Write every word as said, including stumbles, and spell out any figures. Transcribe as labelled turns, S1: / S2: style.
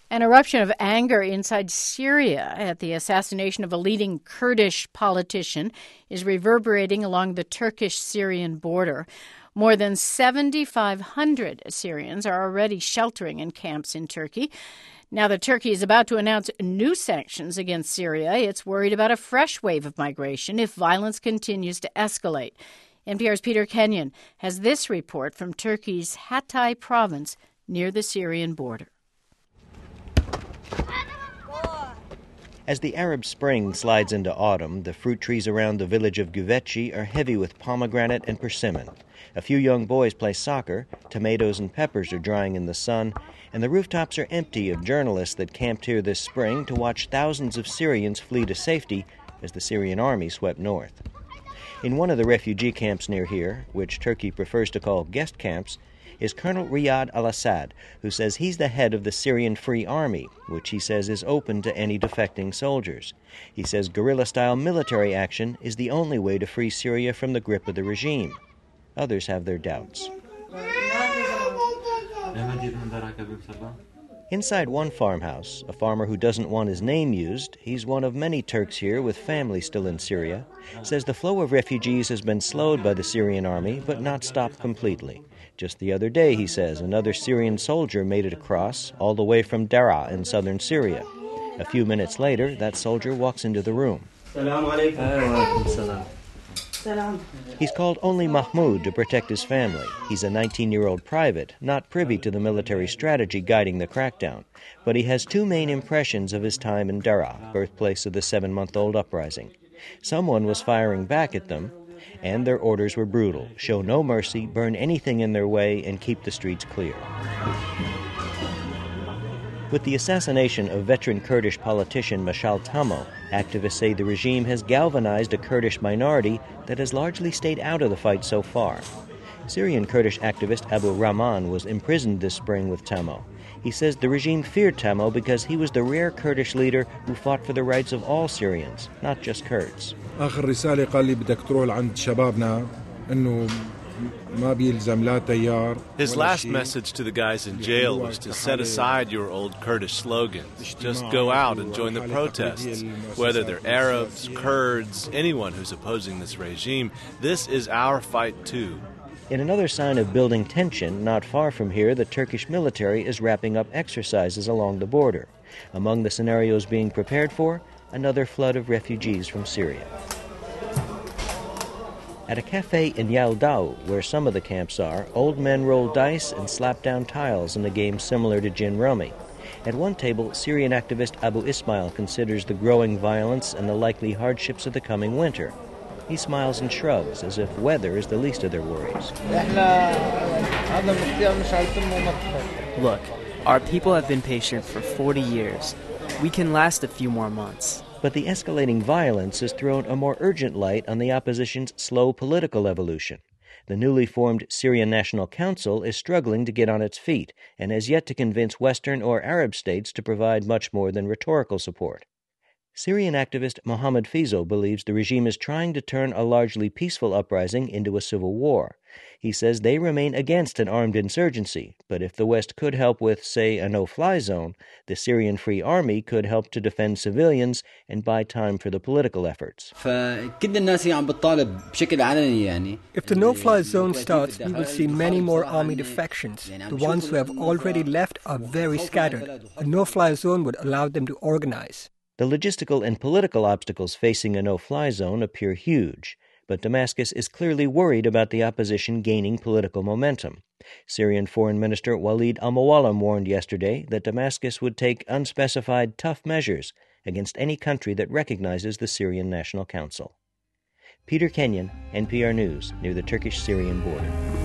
S1: An eruption of anger inside Syria at the assassination of a leading Kurdish politician is reverberating along the Turkish-Syrian border. More than seventy-five hundred Syrians are already sheltering in camps in Turkey. Now that Turkey is about to announce new sanctions against Syria, it's worried about a fresh wave of migration if violence continues to escalate. N P R's Peter Kenyon has this report from Turkey's Hatay province near the Syrian border.
S2: As the Arab Spring slides into autumn, the fruit trees around the village of Güveçi are heavy with pomegranate and persimmon. A few young boys play soccer, tomatoes and peppers are drying in the sun, and the rooftops are empty of journalists that camped here this spring to watch thousands of Syrians flee to safety as the Syrian army swept north. In one of the refugee camps near here, which Turkey prefers to call guest camps, is Colonel Riyad al-Assad, who says he's the head of the Syrian Free Army, which he says is open to any defecting soldiers. He says guerrilla-style military action is the only way to free Syria from the grip of the regime. Others have their doubts. Inside one farmhouse, a farmer who doesn't want his name used, he's one of many Turks here with family still in Syria, says the flow of refugees has been slowed by the Syrian army, but not stopped completely. Just the other day, he says, another Syrian soldier made it across, all the way from Daraa in southern Syria. A few minutes later, that soldier walks into the room. He's called only Mahmoud to protect his family. He's a nineteen-year-old private, not privy to the military strategy guiding the crackdown. But he has two main impressions of his time in Daraa, birthplace of the seven-month-old uprising. Someone was firing back at them, and their orders were brutal: show no mercy, burn anything in their way, and keep the streets clear. With the assassination of veteran Kurdish politician Mashal Tamo, activists say the regime has galvanized a Kurdish minority that has largely stayed out of the fight so far. Syrian Kurdish activist Abu Rahman was imprisoned this spring with Tamo. He says the regime feared Tamo because he was the rare Kurdish leader who fought for the rights of all Syrians, not just Kurds.
S3: His last message to the guys in jail was to set aside your old Kurdish slogans. Just go out and join the protests. Whether they're Arabs, Kurds, anyone who's opposing this regime, this is our fight too.
S2: In another sign of building tension, not far from here, the Turkish military is wrapping up exercises along the border. Among the scenarios being prepared for, another flood of refugees from Syria. At a cafe in Yaldau, where some of the camps are, old men roll dice and slap down tiles in a game similar to Gin Rummy. At one table, Syrian activist Abu Ismail considers the growing violence and the likely hardships of the coming winter. He smiles and shrugs, as if weather is the least of their worries.
S4: Look, our people have been patient for forty years. We can last a few more months.
S2: But the escalating violence has thrown a more urgent light on the opposition's slow political evolution. The newly formed Syrian National Council is struggling to get on its feet and has yet to convince Western or Arab states to provide much more than rhetorical support. Syrian activist Mohammed Fizo believes the regime is trying to turn a largely peaceful uprising into a civil war. He says they remain against an armed insurgency, but if the West could help with, say, a no-fly zone, the Syrian Free Army could help to defend civilians and buy time for the political efforts.
S5: If the
S6: no-fly zone starts, we will see many more army defections. The ones who have already left are very scattered. A no-fly zone would allow them to organize.
S2: The logistical and political obstacles facing a no-fly zone appear huge, but Damascus is clearly worried about the opposition gaining political momentum. Syrian Foreign Minister Walid al-Muallim warned yesterday that Damascus would take unspecified tough measures against any country that recognizes the Syrian National Council. Peter Kenyon, N P R News, near the Turkish-Syrian border.